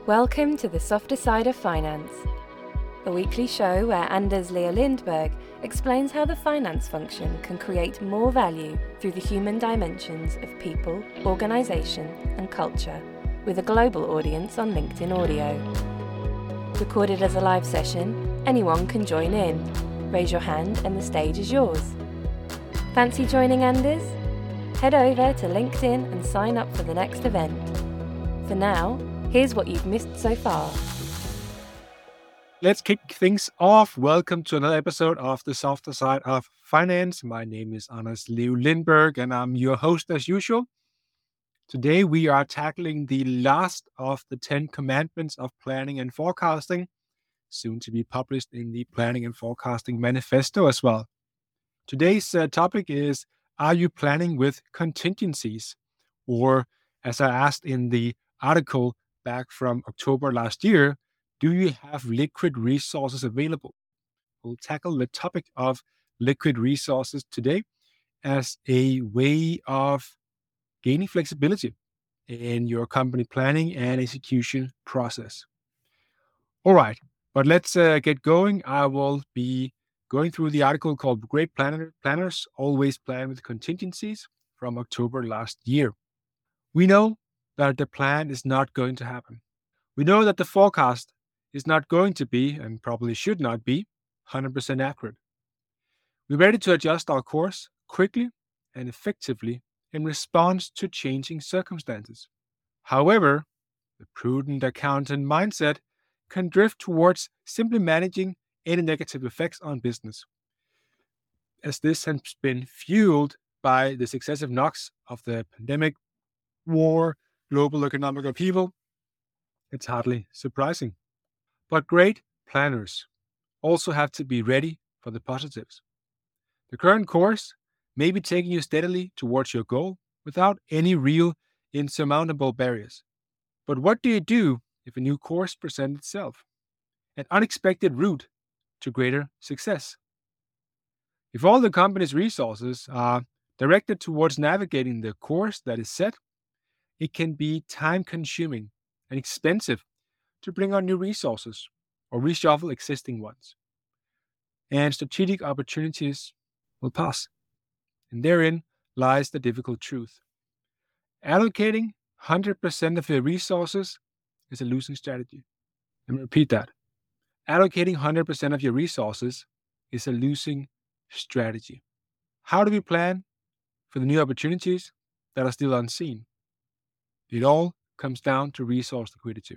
Welcome to the Softer Side of Finance, a weekly show where Anders Leo Lindberg explains how the finance function can create more value through the human dimensions of people, organisation and culture, with a global audience on LinkedIn Audio. Recorded as a live session, anyone can join in. Raise your hand and the stage is yours. Fancy joining Anders? Head over to LinkedIn and sign up for the next event. For now, here's what you've missed so far. Let's kick things off. Welcome to another episode of The Softer Side of Finance. My name is Anders Leo Lindberg and I'm your host as usual. Today we are tackling the last of the 10 commandments of planning and forecasting, soon to be published in the Planning and Forecasting Manifesto as well. Today's topic is, are you planning with contingencies? Or as I asked in the article back from October last year, do you have liquid resources available? We'll tackle the topic of liquid resources today as a way of gaining flexibility in your company planning and execution process. All right, but let's get going. I will be going through the article called Great Planners Always Plan with Contingencies from October last year. We know that the plan is not going to happen. We know that the forecast is not going to be, and probably should not be, 100% accurate. We're ready to adjust our course quickly and effectively in response to changing circumstances. However, the prudent accountant mindset can drift towards simply managing any negative effects on business, as this has been fueled by the successive knocks of the pandemic, war, global economic upheaval. It's hardly surprising. But great planners also have to be ready for the positives. The current course may be taking you steadily towards your goal without any real insurmountable barriers. But what do you do if a new course presents itself? An unexpected route to greater success. If all the company's resources are directed towards navigating the course that is set, it can be time-consuming and expensive to bring on new resources or reshuffle existing ones. And strategic opportunities will pass. And therein lies the difficult truth. Allocating 100% of your resources is a losing strategy. Let me repeat that. Allocating 100% of your resources is a losing strategy. How do we plan for the new opportunities that are still unseen? It all comes down to resource liquidity.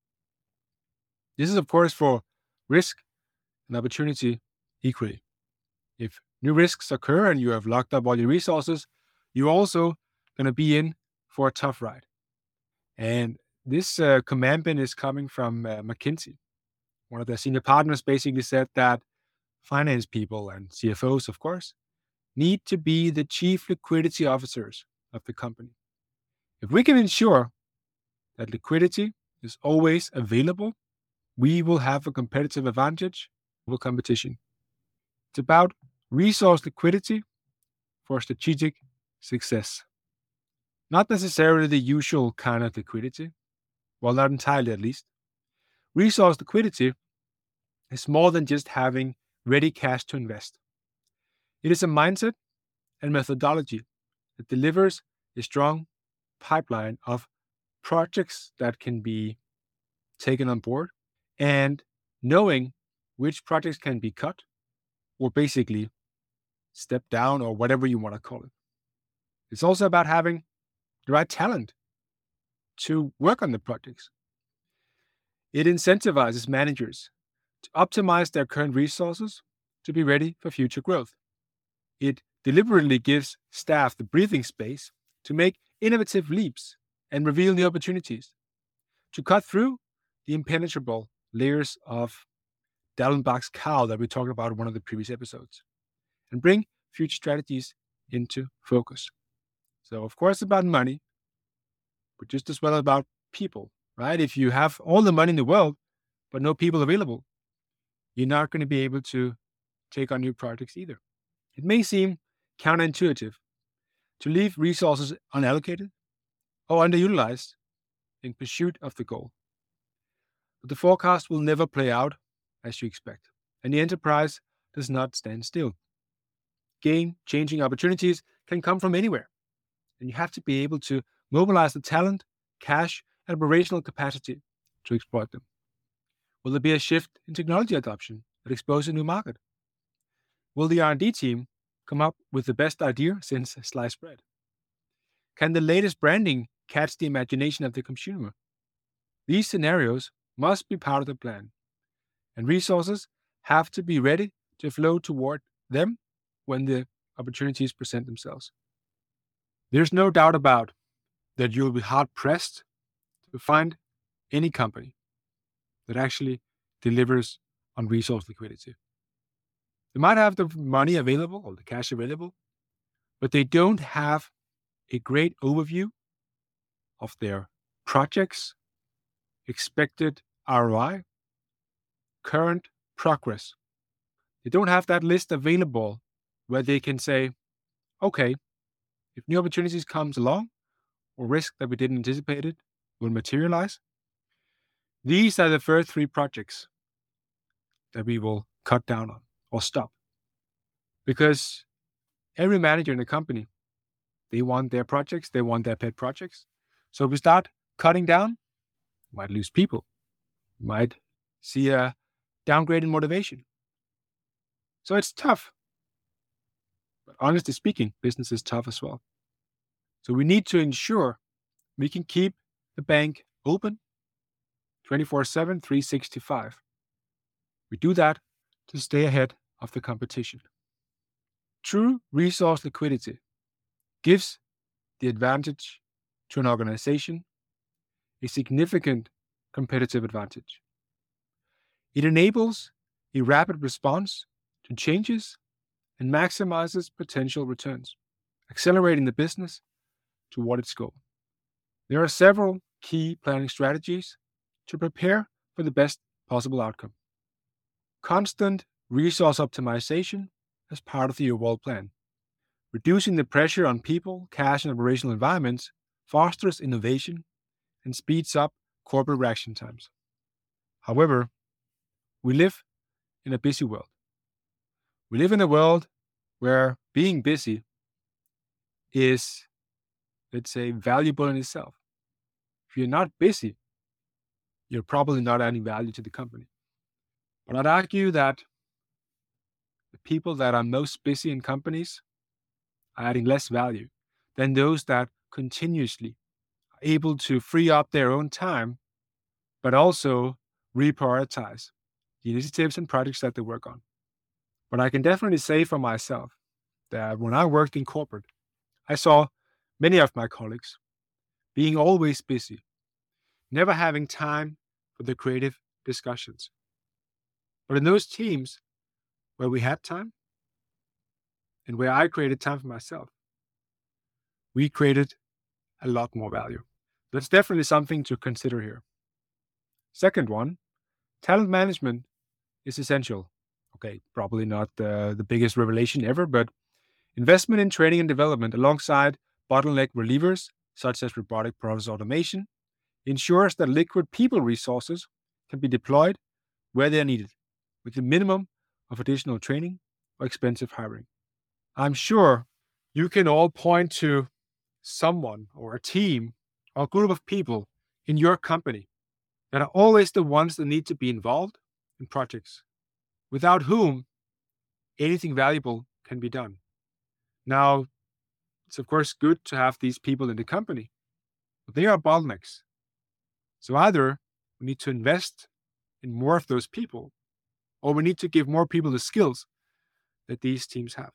This is, of course, for risk and opportunity equally. If new risks occur and you have locked up all your resources, you're also going to be in for a tough ride. And this commandment is coming from McKinsey. One of their senior partners basically said that finance people and CFOs, of course, need to be the chief liquidity officers of the company. If we can ensure that liquidity is always available, we will have a competitive advantage over competition. It's about resource liquidity for strategic success. Not necessarily the usual kind of liquidity, well, not entirely at least. Resource liquidity is more than just having ready cash to invest. It is a mindset and methodology that delivers a strong pipeline of projects that can be taken on board, and knowing which projects can be cut or basically stepped down or whatever you want to call it. It's also about having the right talent to work on the projects. It incentivizes managers to optimize their current resources to be ready for future growth. It deliberately gives staff the breathing space to make innovative leaps and reveal new opportunities, to cut through the impenetrable layers of Dallenbach's cow that we talked about in one of the previous episodes, and bring future strategies into focus. So, of course, about money, but just as well about people, right? If you have all the money in the world, but no people available, you're not going to be able to take on new projects either. It may seem counterintuitive to leave resources unallocated or underutilized in pursuit of the goal. But the forecast will never play out as you expect, and the enterprise does not stand still. Game-changing opportunities can come from anywhere, and you have to be able to mobilize the talent, cash, and operational capacity to exploit them. Will there be a shift in technology adoption that exposes a new market? Will the R&D team come up with the best idea since sliced bread? Can the latest branding catch the imagination of the consumer? These scenarios must be part of the plan, and resources have to be ready to flow toward them when the opportunities present themselves. There's no doubt about that you'll be hard-pressed to find any company that actually delivers on resource liquidity. They might have the money available or the cash available, but they don't have a great overview of their projects, expected ROI, current progress. They don't have that list available where they can say, okay, if new opportunities comes along or risk that we didn't anticipate it will materialize, these are the first 3 projects that we will cut down on or stop. Because every manager in the company, they want their projects, they want their pet projects. So if we start cutting down, we might lose people. We might see a downgrade in motivation. So it's tough. But honestly speaking, business is tough as well. So we need to ensure we can keep the bank open 24/7, 365. We do that to stay ahead of the competition. True resource liquidity gives the advantage to an organization a significant competitive advantage. It enables a rapid response to changes and maximizes potential returns, accelerating the business toward its goal. There are several key planning strategies to prepare for the best possible outcome. Constant resource optimization as part of the overall plan. Reducing the pressure on people, cash, and operational environments fosters innovation and speeds up corporate reaction times. However, we live in a busy world. We live in a world where being busy is, let's say, valuable in itself. If you're not busy, you're probably not adding value to the company. But I'd argue that the people that are most busy in companies are adding less value than those that continuously are able to free up their own time, but also reprioritize the initiatives and projects that they work on. But I can definitely say for myself that when I worked in corporate, I saw many of my colleagues being always busy, never having time for the creative discussions. But in those teams where we had time and where I created time for myself, we created a lot more value. That's definitely something to consider here. Second one, talent management is essential. Okay, probably not the biggest revelation ever, but investment in training and development alongside bottleneck relievers, such as robotic process automation, ensures that liquid people resources can be deployed where they are needed, with the minimum of additional training or expensive hiring. I'm sure you can all point to someone or a team or a group of people in your company that are always the ones that need to be involved in projects, without whom anything valuable can be done. Now, it's of course good to have these people in the company, but they are bottlenecks. So either we need to invest in more of those people, or we need to give more people the skills that these teams have.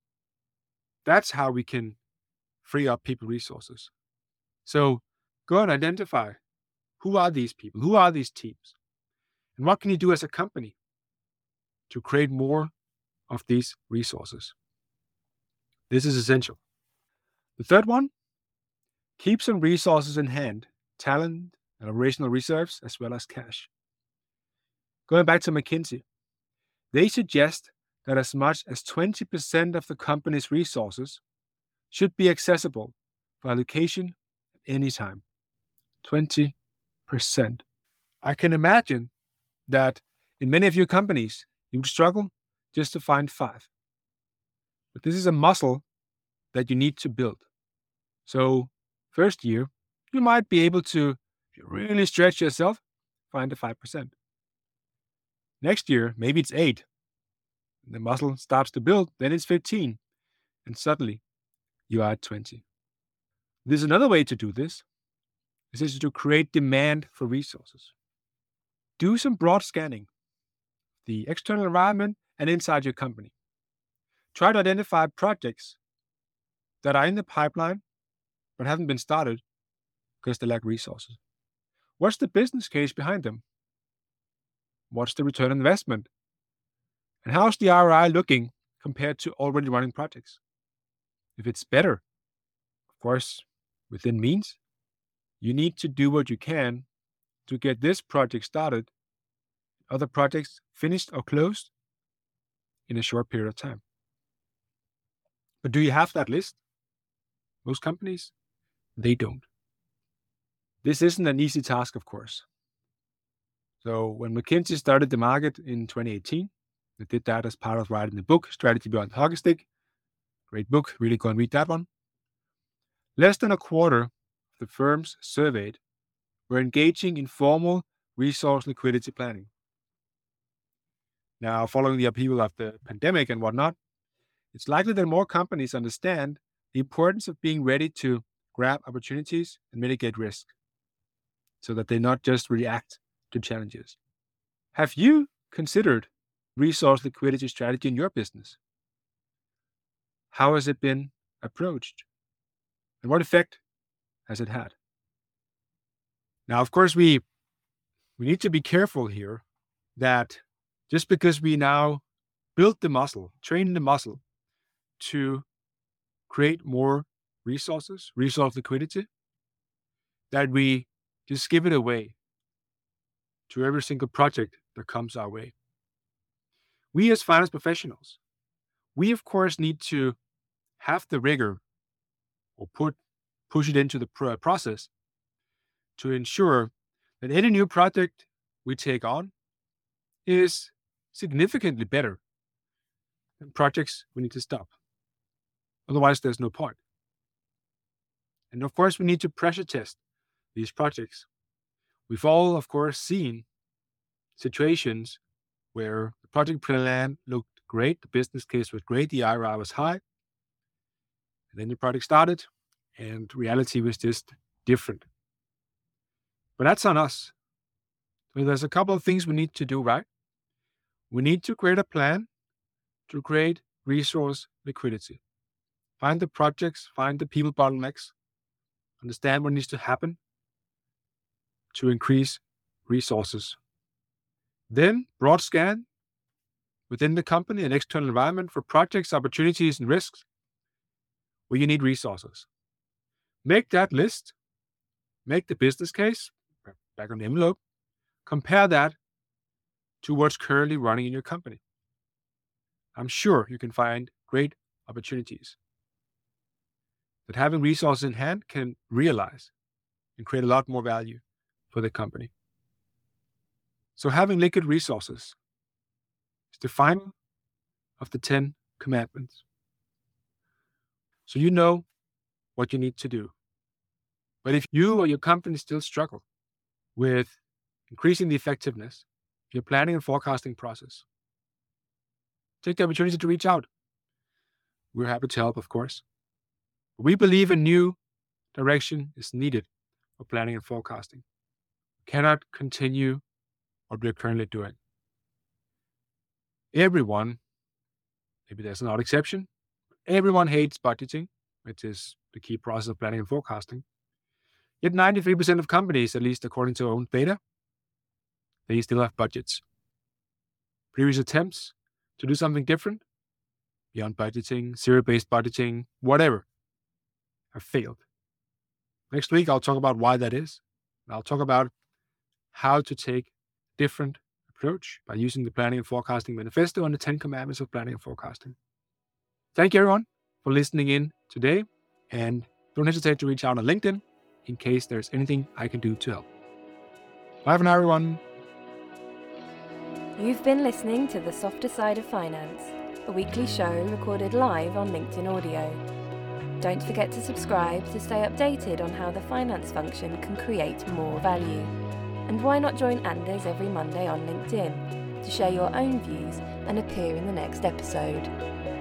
That's how we can free up people resources. So go and identify who are these people, who are these teams, and what can you do as a company to create more of these resources. This is essential. The third one, keep some resources in hand, talent and operational reserves, as well as cash. Going back to McKinsey, they suggest that as much as 20% of the company's resources should be accessible for allocation at any time. 20%. I can imagine that in many of your companies, you would struggle just to find 5. But this is a muscle that you need to build. So, first year, you might be able to, if you really stretch yourself, find the 5%. Next year, maybe it's 8. The muscle starts to build, then it's 15. And suddenly, you are at 20. There's another way to do this. This is to create demand for resources. Do some broad scanning, the external environment and inside your company. Try to identify projects that are in the pipeline but haven't been started because they lack resources. What's the business case behind them? What's the return on investment? And how's the ROI looking compared to already running projects? If it's better, of course, within means, you need to do what you can to get this project started, other projects finished or closed in a short period of time. But do you have that list? Most companies, they don't. This isn't an easy task, of course. So when McKinsey started the market in 2018, they did that as part of writing the book, Strategy Beyond the Hockey Stick. Great book, really go and read that one. Less than a quarter of the firms surveyed were engaging in formal resource liquidity planning. Now, following the upheaval of the pandemic and whatnot, it's likely that more companies understand the importance of being ready to grab opportunities and mitigate risk so that they not just react to challenges. Have you considered resource liquidity strategy in your business? How has it been approached? And what effect has it had? Now, of course, we need to be careful here that just because we now build the muscle, train the muscle to create more resources, resource liquidity, that we just give it away to every single project that comes our way. We as finance professionals, we of course need to have the rigor or push it into the process to ensure that any new project we take on is significantly better than projects we need to stop. Otherwise, there's no point. And of course, we need to pressure test these projects. We've all, of course, seen situations where the project plan looked great, the business case was great, the ROI was high, and then the project started, and reality was just different. But that's on us. So there's a couple of things we need to do right. We need to create a plan to create resource liquidity. Find the projects, find the people bottlenecks, understand what needs to happen to increase resources. Then broad scan within the company and external environment for projects, opportunities, and risks where you need resources. Make that list, make the business case, back on the envelope, compare that to what's currently running in your company. I'm sure you can find great opportunities that having resources in hand can realize and create a lot more value for the company. So having liquid resources is the final of the 10 commandments. So you know what you need to do. But if you or your company still struggle with increasing the effectiveness of your planning and forecasting process, take the opportunity to reach out. We're happy to help, of course. We believe a new direction is needed for planning and forecasting. We cannot continue what we're currently doing. Everyone, maybe there's an odd exception, everyone hates budgeting, which is the key process of planning and forecasting. Yet 93% of companies, at least according to our own data, they still have budgets. Previous attempts to do something different, beyond budgeting, zero-based budgeting, whatever, have failed. Next week, I'll talk about why that is. I'll talk about how to take a different approach by using the Planning and Forecasting Manifesto and the 10 Commandments of Planning and Forecasting. Thank you, everyone, for listening in today. And don't hesitate to reach out on LinkedIn in case there's anything I can do to help. Bye for now, everyone. You've been listening to The Softer Side of Finance, a weekly show recorded live on LinkedIn Audio. Don't forget to subscribe to stay updated on how the finance function can create more value. And why not join Anders every Monday on LinkedIn to share your own views and appear in the next episode.